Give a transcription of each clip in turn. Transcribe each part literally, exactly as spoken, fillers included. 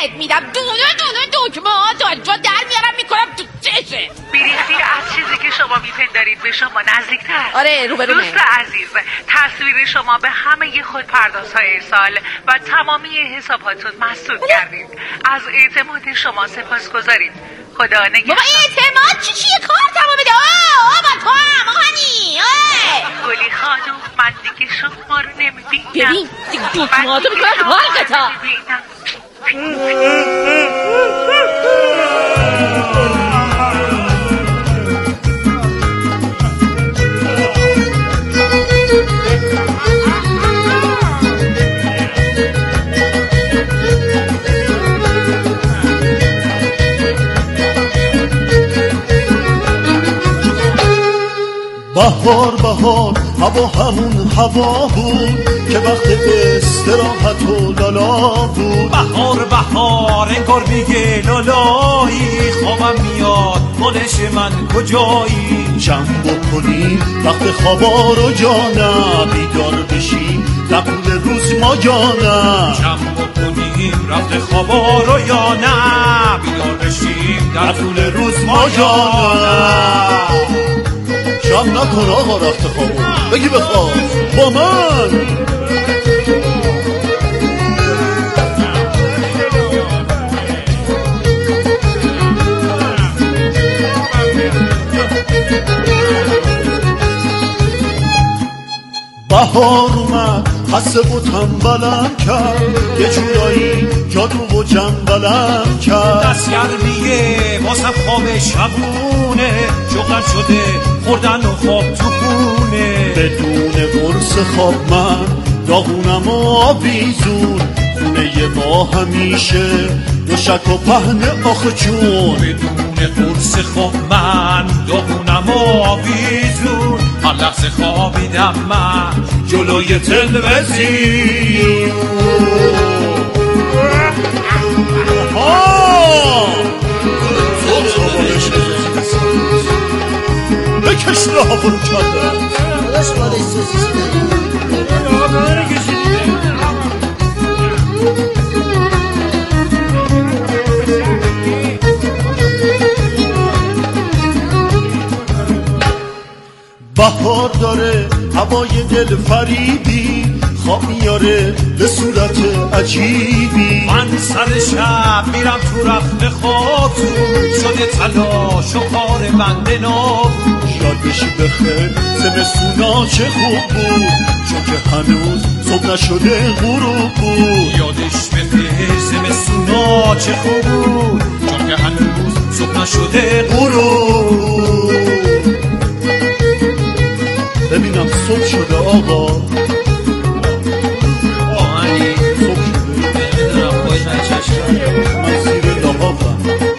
بهت میدم، دونه دونه دکمه ها تا جا در میارم میکنم تو چشه. بیریختی از چیزی که شما میپندارید به شما نزدیکتر. آره روبرومه. دوست عزیز، تصویر شما به همه خودپردازهای ارسال و تمامی حساباتون مسدود کردید. از اعتماد شما سپاسگزاریم. خدا نگهدار. بابا اعتماد چی چیه؟ کار تمام بده. آه آه با تو هم آهانی. گلی خانم من دیگه شما رو نمیبینم. ببین دیگه دکماتو میکنم حالقتا. بهار بهار هوا همون هوا بود که وقت استراحت و لالا بود. بهار بهار انگار میگه لالایی، خوابم میاد مالش من کجایی. جمع بکنیم وقت خوابا رو جانم، بیدار بشیم در طول روز ما جانم. جمع بکنیم وقت خوابا رو یا نه، بیدار بشیم در طول روز ما جانم. جمع نکن آقا رفت خوابو، بگی بخواب با من. بهار اومد خسته و تنبلم کرد، یه جورایی جادو و جنبلم کرد. دستگرمیه واسم خواب شبونه، شغلم شده خوردن و خواب تو خونه. بدون قرص خواب من داغونم و آویزون، خونه با همیشه دو شک و پهن آخه چون. بدون قرص خواب من داغونم و آویزون، هر لحظه خوابیدم من جلوی تلویزیون. بکش راه برو کرده بهار داره هوای دل فریبی، خواب میاره به صورت عجیبی. من سر شب میرم تو رخت خاتون، شده تلاش و کار بنده نابود. یادش بخیر زمستونا چه خوب بود، چون که هنوز صبح نشده غروب بود. یادش بخیر زمستونا چه خوب بود، چون که هنوز صبح نشده غروب. ببینم صبح شده آقا. آهنی صبح شده نمیدونم خواهش نچشم من زیر لحافم.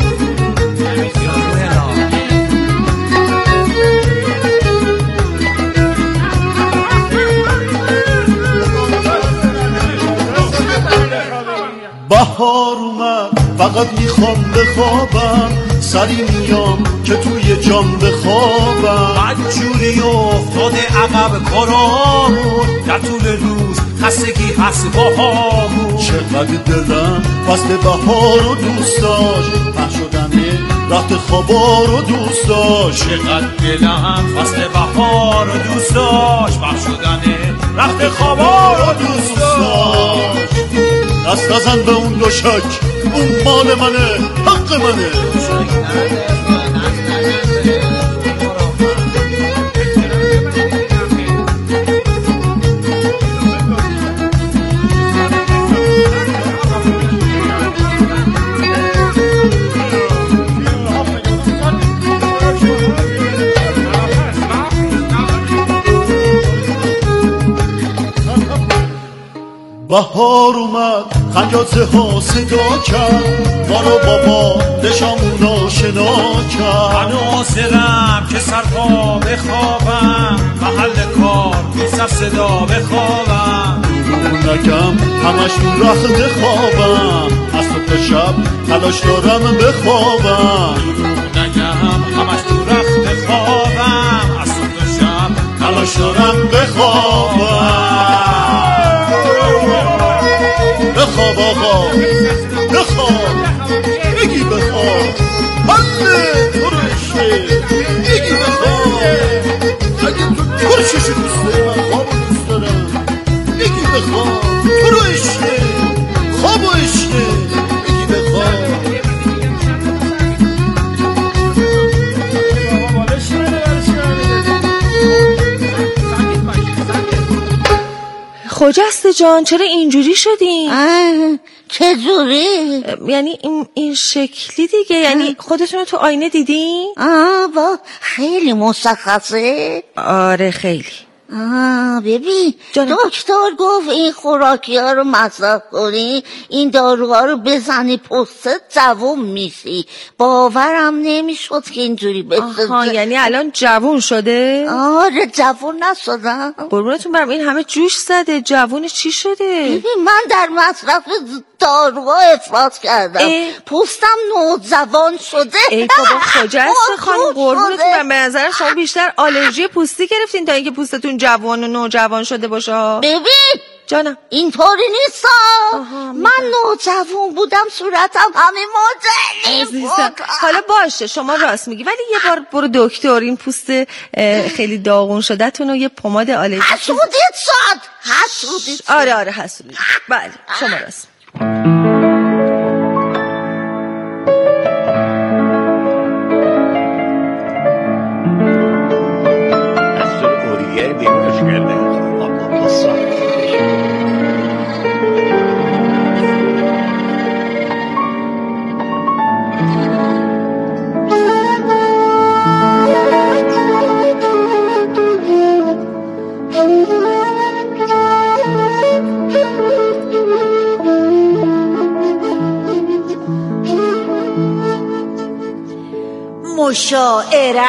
بهار اومد فقط میخوام بخوابم، سری میام که توی جام بخوابم. بدجوری افتاده عقب کارامون، در طول روز خستگی هست باهامون. چقدر دلم فصل بهار رو دوست داشت، پخش شدنه رخت خوابا رو دوست داشت. چقدر دلم فصل بهار رو دوست داشت، پخش شدنه رخت خوابا رو دوست داشت. دست نزن به اون دوشک، اون مال منه، حق منه. بهار اومد خنجازه ها صدا کرد، ما رو بابا دشامون آشنا کرد. من حاضرم که سرپا بخوابم، محل کار بی صدا بخوابم. دروغ نگم همش تو رخت خوابم، از صبح شب تلاش دارم بخوابم. دروغ نگم همش تو رخت خوابم، از صبح شب تلاش دارم بخوابم. بخواب آقا بخواب. خجسته جان چرا اینجوری شدین؟ چه جوری؟ یعنی این, این شکلی دیگه، یعنی خودتون تو آینه دیدین؟ آه با خیلی مشخصه. آره خیلی. آه ببین دکتر گفت این خوراکی ها رو مصرف کنی، این داروها رو بزنی پستت جوون میشی. باورم نمیشد که اینجوری بشه. آها یعنی الان جوون شده؟ آره جوون نشدم. قربونتون برم این همه جوش زده، جوون چی شده؟ ببین من در مصرف داروها افراط کردم، پوستم نوجوان شده. ای بابا خجسته خانم قربونتون برم، به نظر شما بیشتر آلرژی پوستی گرفتین تا اینکه پوستتون جوان و نوجوان شده باشه. ببین جانم اینطوری نیست. من نوجوان بودم صورتم همه مدلی بود. حالا باشه شما راست میگی، ولی یه بار برو دکتر این پوست خیلی داغون شده تون و یه پماد آلرژی. حسودیت شد حسودیت. آره آره حسودیت. بله شما راست. مشاعره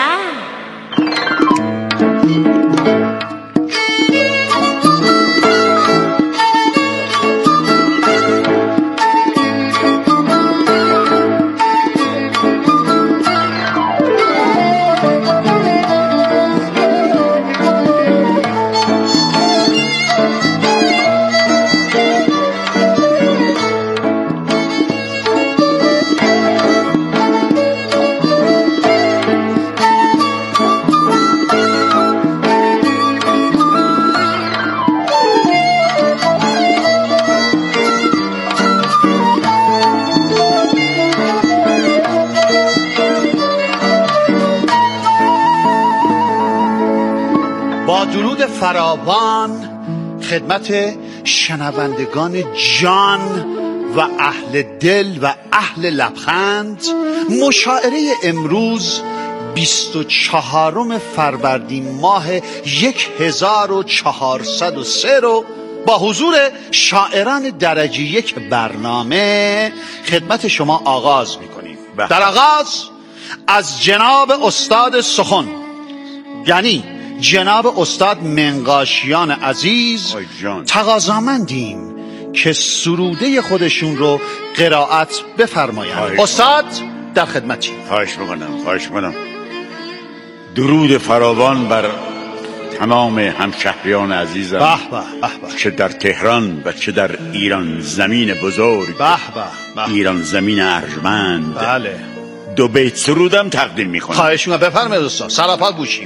فراوان خدمت شنوندگان جان و اهل دل و اهل لبخند، مشاعره امروز بیست و چهارم فروردین ماه یک هزار و چهارصد و سه رو با حضور شاعران درجه یک برنامه خدمت شما آغاز میکنیم. در آغاز از جناب استاد سخن، یعنی جناب استاد منقاشیان عزیز تقاضامندیم که سروده خودشون رو قرائت بفرمایند. استاد در خدمتی. خواهش میکنم خواهش میکنم درود فراوان بر تمام همشهریان عزیزم، به به به، چه در تهران و چه در ایران زمین بزرگ، به به، ایران زمین ارجمند. بله دو بیت سرودم تقدیم میکنم. خواهش میکنم بفرمایید استاد، سراپا گوشیم.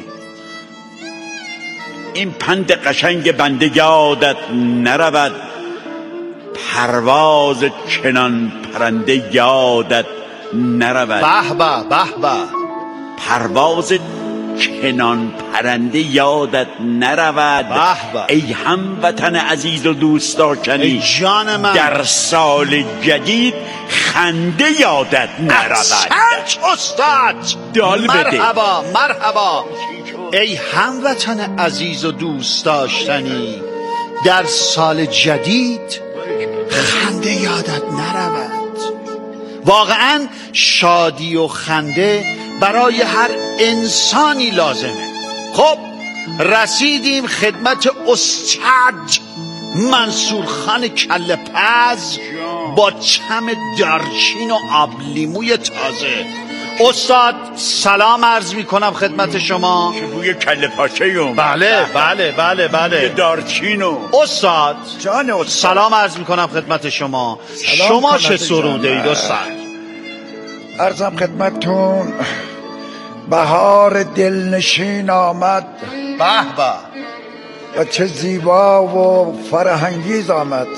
این پند قشنگ بنده یادت نرود، پرواز چنان پرنده یادت نرود. به به به به، پرواز چنان پرنده یادت نرود. به به، ای هموطن عزیز و دوست داشتنی، ای جان من، در سال جدید خنده یادت نرود. سنج استاد، دال بده. مرحبا مرحبا. ای هموطن عزیز و دوست داشتنی، در سال جدید خنده یادت نرود. واقعا شادی و خنده برای هر انسانی لازمه. خب رسیدیم خدمت استاد منصور خان کله پز با چم دارچین و آبلیموی تازه. استاد سلام عرض می کنم خدمت شما. که بوی کله پاچه اون. بله بله بله بله، دارچینو. استاد جان استاد سلام عرض می کنم خدمت شما. شما چه سروده اید استاد؟ عرضم خدمتتون بهار دلنشین آمد، به به، و چه زیبا و فرهنگیز آمد.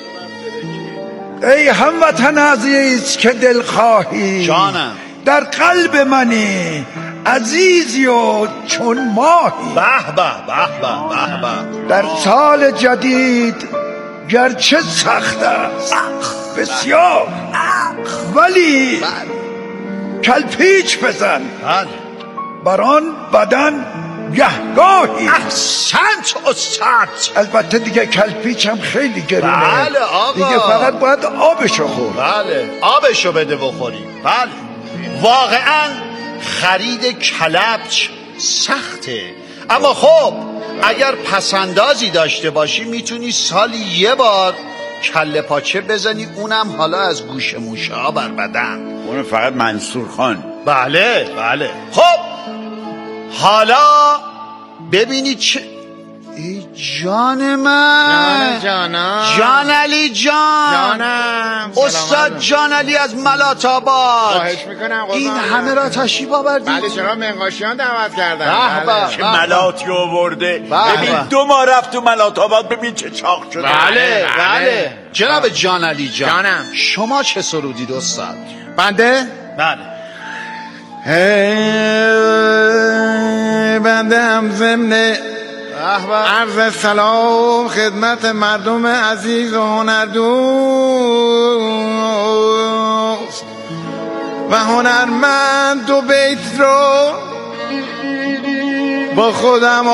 ای هموطن عزیز که دل خواهی، جانم، در قلب منی عزیزی و چون ماهی. به به به به به. در سال جدید گرچه سخت است بسیار، ولی کلپیچ بزن بر آن بدن گهگاهی. احسنت استاد. البته دیگه کلپیچ هم خیلی گرونه. بله آقا، دیگه فقط باید آبشو خور. بله آبشو بده بخوریم. بله واقعا خرید کلبچ سخته، اما خب اگر پسندازی داشته باشی میتونی سالی یه بار کله پاچه بزنی، اونم حالا از گوش موشه ها بر بدن. اون فقط منصور خان. بله بله. خب حالا ببینید چه ای جان من، جان جانم، جان علی جان، جانم، استاد جان علی از ملات آباد. خواهش میکنم. این همه را تشریف آوردید. بله چرا منقاشیان دعوت کردن. بله. چه ملاتی آورده. بله. ببین دو ماه رفت تو ملات آباد، ببین چه چاق شده. بله بله. جناب جان علی جان، جانم. شما چه سرودید استاد؟ بنده بله. بنده هم ضمن عرض سلام خدمت مردم عزیز و هنردوست و هنرمند دو بیت رو با خودم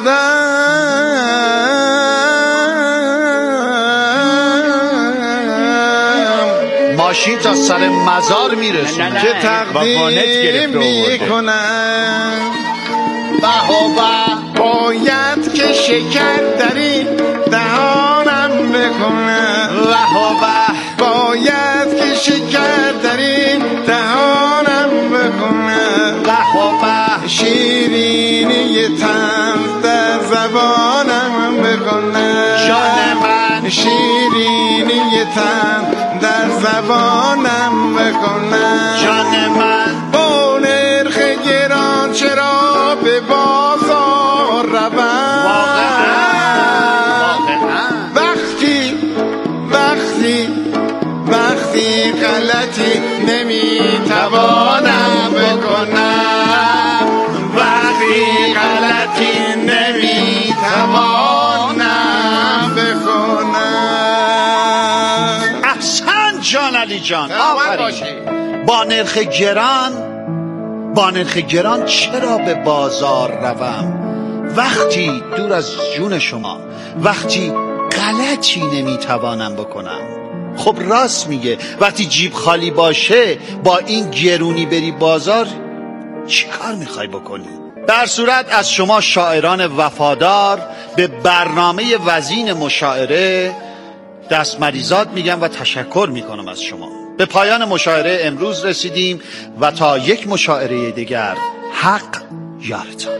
آوردم، ماشین تا سر مزار میرسونه که تقدیم میکنم. به و به باید که شکر در این دهانم بکنم، به و به باید که شکر در این دهانم بکنم، به و به شیرینی طنز در زبانم بکنم، جان من، شیرینی طنز در زبانم بکنم، جان من. با نرخ گران چرا به بازار روم؟ وقتی وقتی وقتی غلطی نمیتوانم بکنم، وقتی غلطی نمیتوانم بکنم. احسن جان علی جان، آفرین. آفرین. با نرخ گران با نرخ گران چرا به بازار روم؟ وقتی دور از جون شما، وقتی غلطی نمیتوانم بکنم. خب راست میگه، وقتی جیب خالی باشه با این گرونی بری بازار چی کار میخوای بکنی؟ در صورت از شما شاعران وفادار به برنامه وزین مشاعره دست مریزاد میگم و تشکر میکنم از شما. به پایان مشاعره امروز رسیدیم و تا یک مشاعره دیگر حق یارتان.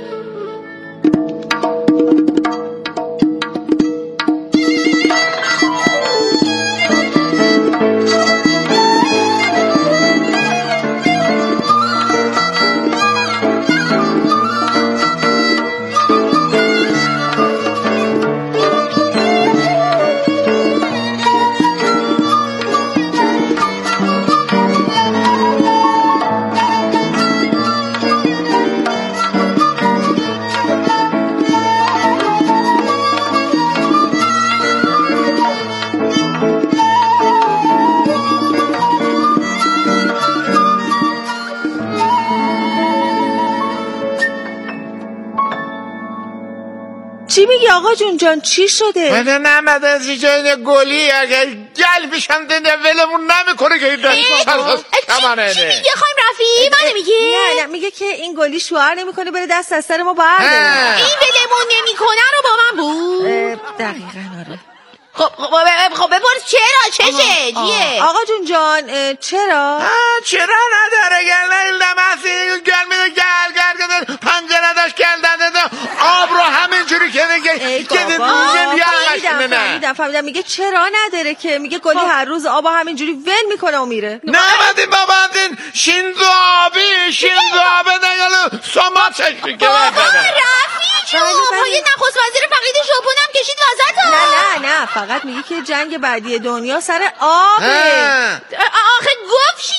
چی میگی آقا جون جان؟ چی شده؟ من نمد از جای گلی اگر گل بشم دنده ولمون نمیکنه که این دست کمانه چی میگه خواهیم رفی؟ من نمیگه؟ نه نه میگه که این گلی شوهر نمیکنه بره دست از سر ما برداره. این ولمون نمیکنه رو با من بود؟ دقیقا آره. خب خب بپرس چرا؟ چشه؟ چیه؟ آقا جون جان چرا؟ چرا نداره گل نمسی گل میده گل گل گل پنجره داشت گل داده آب رو همینجوری که نگه که فهمیدم فهمیدم میگه چرا نداره که میگه گلی هر روز آب همینجوری ول میکنه و میره. نمدین بابا دین شینزو آبی شینزو آبی نگلو سما چشمی که بابا رفیق جو با یه نخست وزیر فقید ژاپنم کشید وسط ها. نه نه نه فقط میگه که جنگ بعدی دنیا سر آبه. آخه گفت شینزو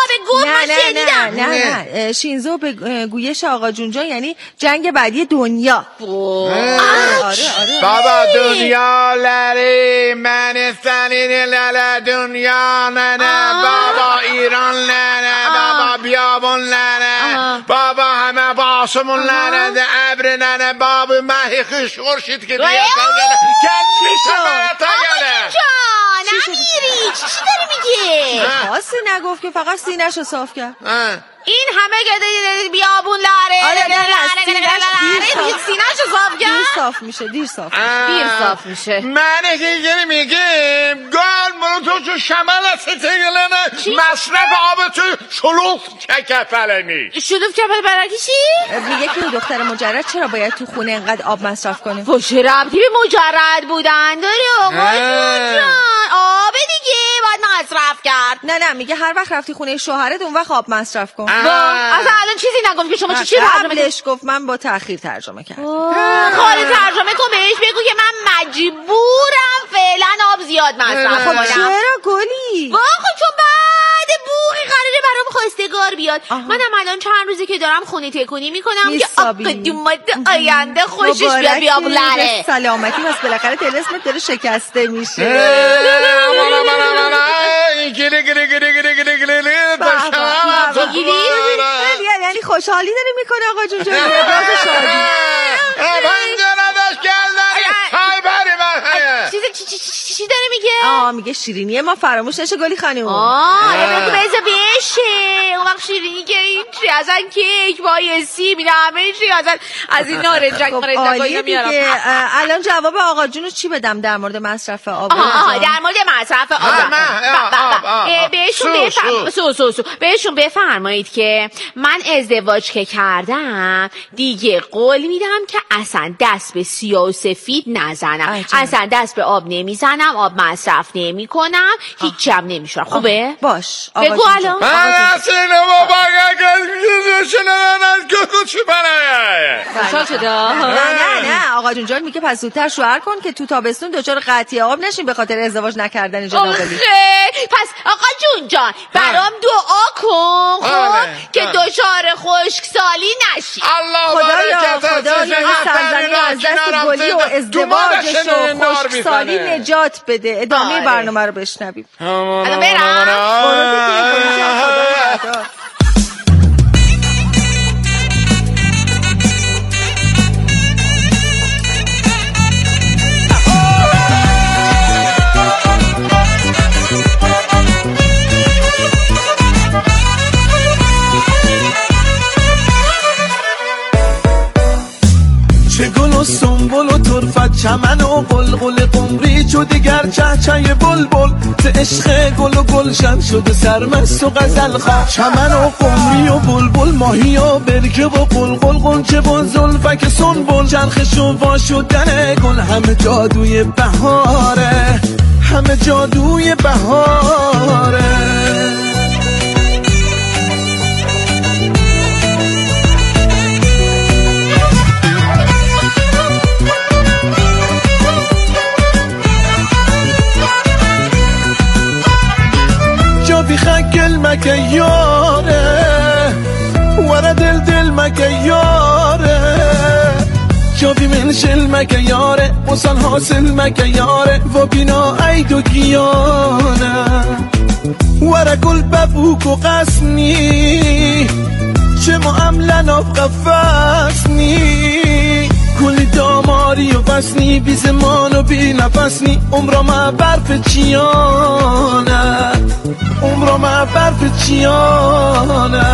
به گفت من شنیدم. نه نه نه شینزو به گویش آقا جون جان یعنی جنگ بعدی دنیا. آره آره بابا دنیا لری منستانی للا دنیا نه نه بابا ایران نه نه بابا بیابون نه نه بابا همه باسمون نه نه ابر نه نه بابا مهی خوش خورشید که دیگه کل میشه تا گله نمیری چی چی داری میگه؟ خاصی نگفت که فقط سینه‌شو صاف کرد. این همه گده بیابون لاره آره نه نه سینه‌شو صاف کرد. دیر صاف میشه دیر صاف دیر صاف میشه. من که میگیم گال منو تو شمال استگلنه مصرف آب تو شلوف کفلنی شلوف کفل برای چی؟ میگه که دختر مجرد چرا باید تو خونه انقدر آب مصرف کنه؟ و چه ربطی به مجرد بودن داره آقا جون؟ آب دیگه باید مصرف کرد. نه نه میگه هر وقت رفتی خونه شوهرت اون وقت آب مصرف کن. اصلا الان چیزی نگم که شما چی چی ترجمه قبلش گفت من با تأخیر ترجمه کردم. خاله ترجمه کن بهش بگو که من مجبورم فعلا آب زیاد مصرف کنم. چرا گلی؟ واقعا چون بعد بوقی قراره برام خواستگار بیاد. منم الان چند روزی که دارم خونه تکونی میکنم که قدومت آینده خوشش بیاد بیابولاره. سلامتی بس بالاخره طلسمت داره شکسته میشه. گلی گلی گلی گلی گلی گلی یعنی خوشحالی داره میکنه آقا جون جون ابراز شادی. پنجره‌اش کردن های بری من چیزی چی داره میگه؟ آه میگه شیرینی ما فراموش نشه گلی خانم. آه یه بگو بزا بشه اون وقت شیرینی که این چی ازن کیک بای سیب اینا همه چی ازن از این نارنجک مرنجک میارم. الان جواب آقا جونو چی بدم در مورد مصرف آب؟ آها در مورد مصرف آب بهشون بفرمایید سو سو سو بهشون بفرمایید که من ازدواج که کردم دیگه قول میدم که اصلا دست به سیاه و سفید نزنم. اصلا دست به آب نمیزنم آب مصرف نمی کنم هیچ هم نمیشورم. خوبه؟ باش بگو الان من اصلا بابا خوشحال شده؟ نه نه آقا جون جان میگه پس زودتر شوهر کن که تو تابستون دچار قطعی آب نشین به خاطر ازدواج نکردن جنابالی. پس آقا جون جان برام دعا کن خب که دچار خشکسالی نشی. خدایا خدایا این سرزمین از دست گلی و ازدواجش و خشکسالی نجات بده. ادامه برنامه رو بشنویم. الان برم چه گل و سنبل و طرفت چمن و قلقل قمری چو دیگر چهچه بلبل ز عشق گل و گلشن شده سرمست و غزل خواه چمن و قمری و بلبل ماهی و برگه و قلقل قنچه و زلفک سنبل چرخش و وا شدن گل همه جادوی بهاره همه جادوی بهاره. خگل مگه یاره ورا دل دل مگه یاره جابی من شل مگه یاره وصل حاصل مگه یاره و بینا عید و گیانه ورا گل ببوک و قسنی چه معاملن آب قفصنی کلی داماری و بسنی بی زمان و بی نفسنی عمرا ما برف چیانه عمرا ما برف چیانه.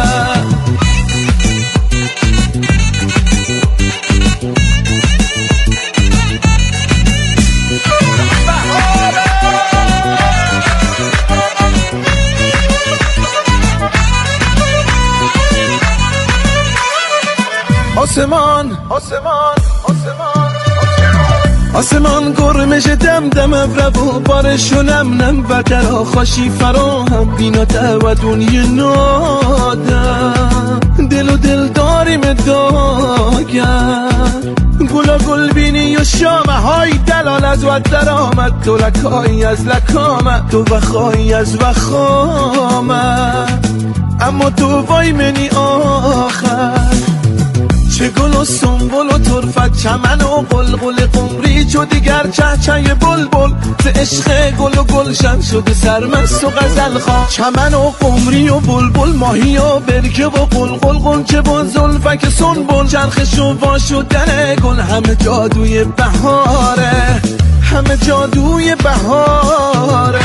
آسمان آسمان آسمان آسمان گرمش دم دم ابرو بارشونم نم و درا خاشی فراهم بینا و دنیا نادم دل و دل داریم داگر گلا گل بینی و شامه های دلال از و در آمد تو لکایی از لکامه تو وخایی از وخامه اما تو وای منی آخر. چه گل و سنبل و طرفت چمن و قلقل قمری چو دیگر چهچه بلبل ز عشق گل و گلشن شده سرمست و غزل خواه. چمن و قمری و بلبل ماهی و برکه و قلقل قنچه و زلفک سنبل چرخش و وا شدن گل همه جادوی بهاره، همه جادوی بهاره.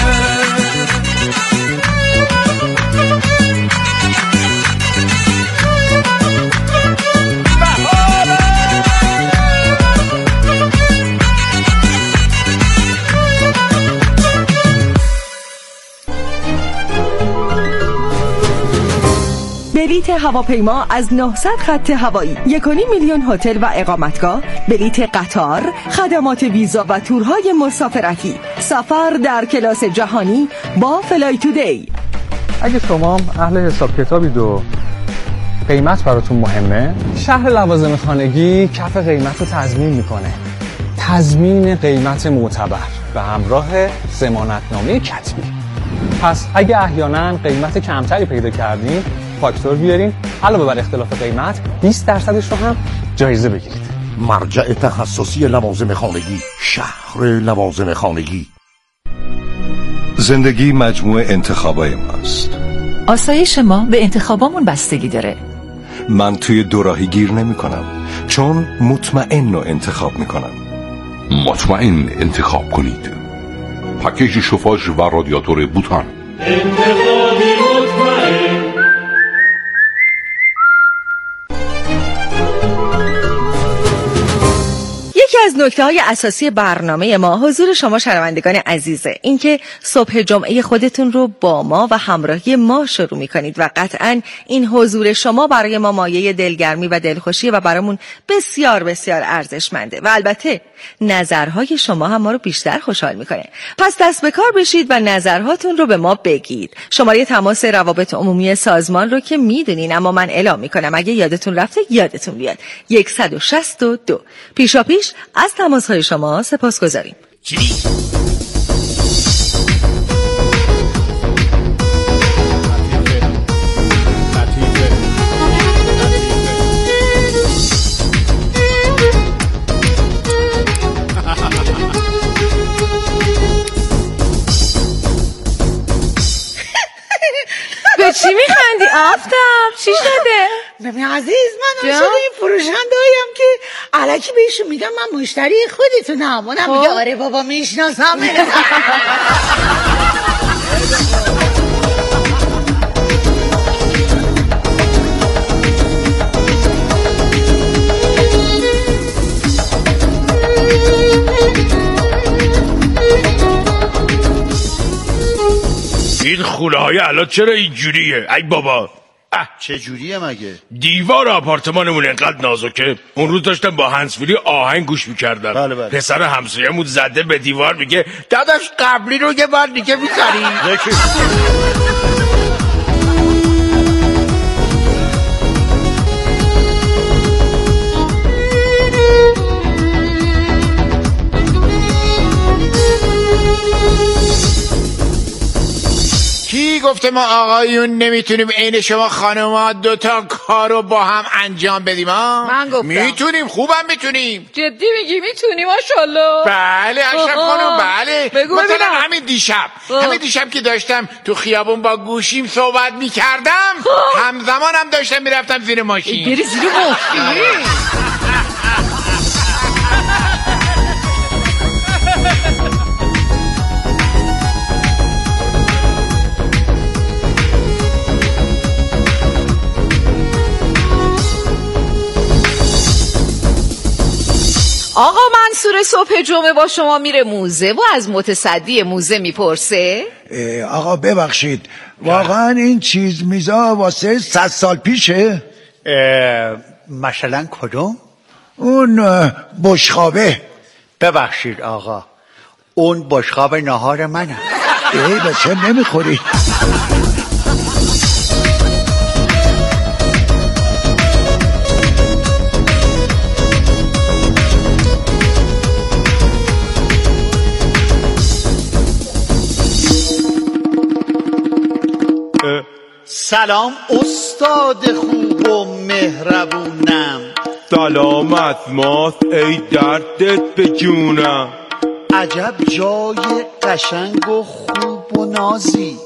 بلیت هواپیما از نهصد خط هوایی، یک و نیم میلیون هتل و اقامتگاه، بلیت قطار، خدمات ویزا و تورهای مسافرتی، سفر در کلاس جهانی با فلای تودی. اگه شما اهل حساب کتابید و قیمت براتون مهمه، شهر لوازم خانگی کف قیمت رو تضمین میکنه. تضمین قیمت معتبر به همراه ضمانتنامه کتبی. پس اگه احیانا قیمت کمتری پیدا کردین، فاکتور بیارین، علاوه بر اختلاف قیمت بیست درصدش رو هم جایزه بگیرید. مرجع تخصصی لوازم خانگی، شهر لوازم خانگی. زندگی مجموعه انتخابای ماست. آسایش ما به انتخابامون بستگی داره. من توی دوراهی گیر نمی کنم، چون مطمئن رو انتخاب می کنم. مطمئن انتخاب کنید. پکیج شوفاژ و رادیاتور بوتان. انتخابی مطمئن. یکی از نکته‌های اساسی برنامه ما حضور شما شنوندگان عزیزه، اینکه صبح جمعه خودتون رو با ما و همراهی ما شروع می‌کنید و قطعاً این حضور شما برای ما مایه دلگرمی و دلخوشی و برامون بسیار بسیار ارزشمنده و البته نظرهای شما هم ما رو بیشتر خوشحال می‌کنه. پس دست به کار بشید و نظرهاتون رو به ما بگید. شماره تماس روابط عمومی سازمان رو که میدونین، اما من اعلام می‌کنم اگه یادتون رفته یادتون بیاد. صد و شصت و دو. پیشا پیش از تماس‌های شما سپاسگزاریم. به چی میخندی آفتاب؟ چی شده؟ ببین عزیز، من عاشق این فروشنده‌ایم که الکی بهشون میگم من مشتری خودتونم. اونم میگه آره بابا میشناسم. این خوله های الان چرا اینجوریه؟ ای بابا چه جوریه مگه؟ دیوار آپارتمانمون انقدر نازکه اون روز داشتم با هنسفری آهنگ گوش میکردم. بله بله. پسر همسایه‌مون زده به دیوار میگه داداش قبلی رو یه بار دیگه میذاری؟ کی گفته ما آقایون نمیتونیم عین شما خانوما دوتا کارو با هم انجام بدیم ها؟ من گفتم میتونیم، خوبم میتونیم. جدی میگی میتونی؟ ماشاءالله. بله اشرف خانم، بله. بگو مثلا ببینم. همین دیشب همین دیشب که داشتم تو خیابون با گوشیم صحبت میکردم، همزمان هم داشتم میرفتم زیر ماشین. گیری زیر ماشین. آقا منصور صبح جمعه با شما میره موزه و از متصدی موزه میپرسه آقا ببخشید واقعا این چیز میزا واسه صد سال پیشه؟ مثلا کدوم؟ اون بشخابه. ببخشید آقا، اون بشخاب نهار منه. ای بچه نمیخوری؟ سلام استاد خوب و مهربونم. سلام از ماست ای دردت به جونم. عجب جای قشنگ و خوب و نازی.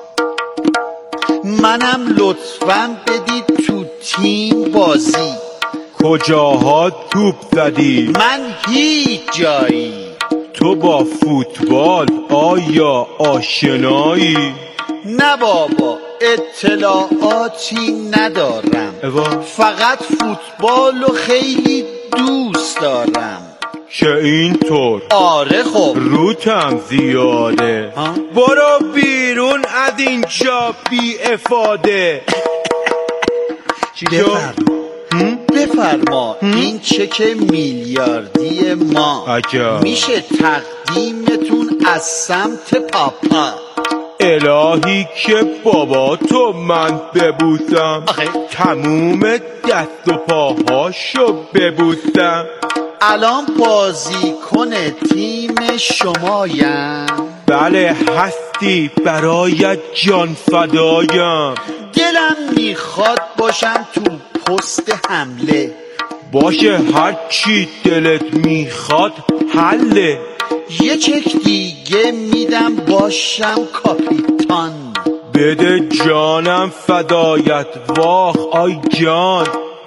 منم لطفاً بدید تو تیم بازی. کجاها توپ زدی؟ من هیچ جایی. تو با فوتبال آیا آشنایی؟ نه بابا اطلاعاتی ندارم. ایوا. فقط فوتبال و خیلی دوست دارم. چه اینطور؟ آره خب روتم زیاده. ها؟ برو بیرون از اینجا بی افاده. بفرما بفرما این چک میلیاردی ما عجب. میشه تقدیمتون از سمت پاپا. الهی که بابا تو من ببوسم. آخه. تموم دست و پاهاشو ببوسم. الان بازیکن تیم شمایم؟ بله هستی برایت جان فدایم. دلم میخواد باشم تو پست حمله. باشه هر چی دلت میخواد حله. یه چک دیگه میدم باشم کاپیتان. بده جانم فدایت واخ آی جان.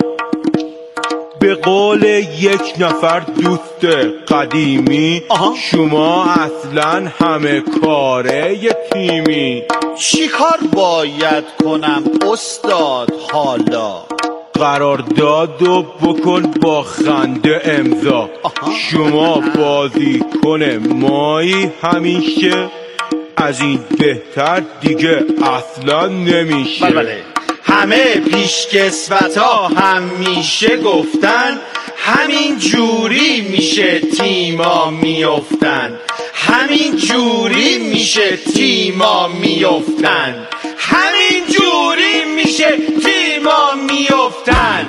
به قول یک نفر دوست قدیمی آها. شما اصلا همه کاره ی تیمی. چی کار باید کنم استاد حالا؟ قراردادو بکن با خنده امضا. شما بازیکن مایی همیشه. از این بهتر دیگه اصلا نمیشه. بله بله. همه پیشکسوتا همیشه گفتن همین جوری میشه تیما میافتن. همین جوری میشه تیما میافتن. همین جوری میشه تیما میافتن.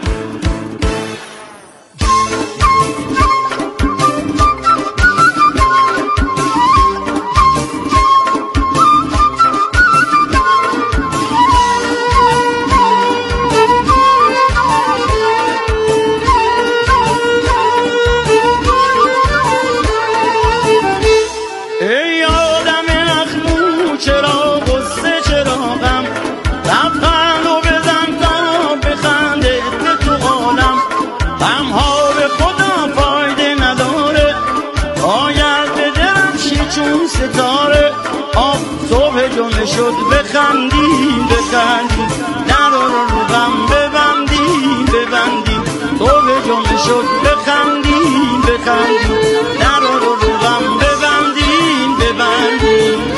شد بخندیم بخندیم در رو رو غم ببندیم ببندیم. تو به جمعه شد بخندیم بخندیم در رو رو غم ببندیم ببندیم.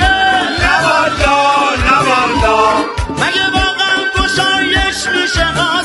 میشه